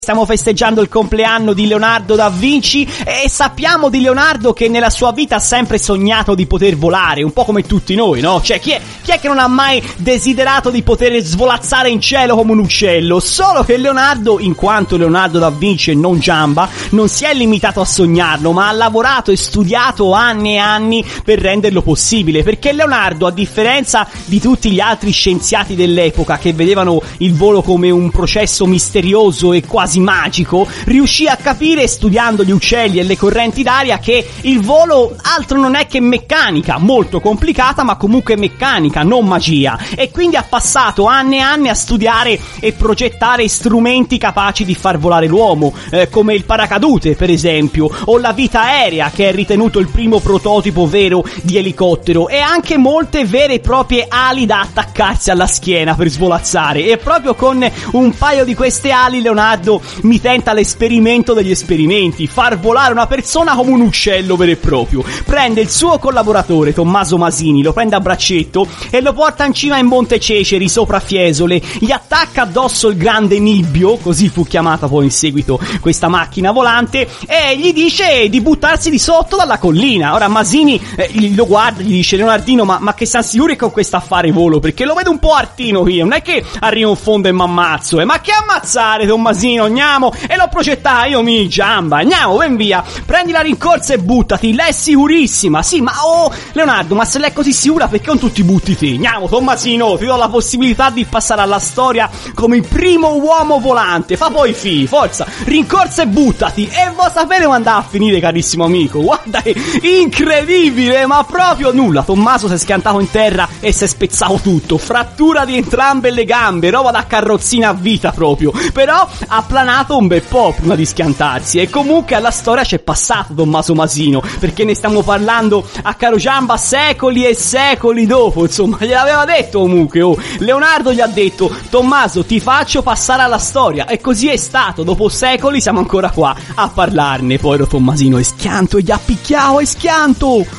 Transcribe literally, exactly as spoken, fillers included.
Stiamo festeggiando il compleanno di Leonardo da Vinci e sappiamo di Leonardo che nella sua vita ha sempre sognato di poter volare, un po' come tutti noi, no? Cioè, chi è, chi è che non ha mai desiderato di poter svolazzare in cielo come un uccello? Solo che Leonardo, in quanto Leonardo da Vinci e non Giamba, non si è limitato a sognarlo, ma ha lavorato e studiato anni e anni per renderlo possibile, perché Leonardo, a differenza di tutti gli altri scienziati dell'epoca che vedevano il volo come un processo misterioso e quasi magico, riuscì a capire, studiando gli uccelli e le correnti d'aria, che il volo altro non è che meccanica, molto complicata ma comunque meccanica, non magia, e quindi ha passato anni e anni a studiare e progettare strumenti capaci di far volare l'uomo, eh, come il paracadute per esempio, o la vita aerea, che è ritenuto il primo prototipo vero di elicottero, e anche molte vere e proprie ali da attaccarsi alla schiena per svolazzare. E proprio con un paio di queste ali Leonardo mi tenta l'esperimento degli esperimenti: far volare una persona come un uccello vero e proprio. Prende il suo collaboratore Tommaso Masini, lo prende a braccetto e lo porta in cima in Monte Ceceri, sopra Fiesole, gli attacca addosso il grande Nibbio, così fu chiamata poi in seguito questa macchina volante, e gli dice di buttarsi di sotto dalla collina. Ora Masini eh, lo guarda e gli dice: Leonardino, ma, ma che siamo sicuri con questo affare volo? Perché lo vedo un po' artino qui, non è che arrivo in fondo e m'ammazzo, eh? Ma che ammazzare, Tommasino, andiamo, e l'ho progettata io, mi Giamba, andiamo, ven via, prendi la rincorsa e buttati, lei è sicurissima. Sì, ma oh Leonardo, ma se lei è così sicura perché non tutti butti te? Andiamo Tommasino, ti do la possibilità di passare alla storia come il primo uomo volante, fa poi fi, forza, rincorsa e buttati. E vuoi sapere come andava a finire, carissimo amico? Guarda, è incredibile, ma proprio nulla. Tommaso si è schiantato in terra e si è spezzato tutto, frattura di entrambe le gambe, roba da carrozzina a vita proprio, però ha planato un bel po' prima di schiantarsi. E comunque alla storia c'è passato Tommaso Masino, perché ne stiamo parlando a caro Giamba secoli e secoli dopo, insomma, gliel'aveva detto comunque, oh, Leonardo gli ha detto: Tommaso, ti faccio passare alla storia, e così è stato. Dopo secoli siamo ancora qua a parlarne. Poi lo Tommasino è schianto e gli ha picchiato, è schianto.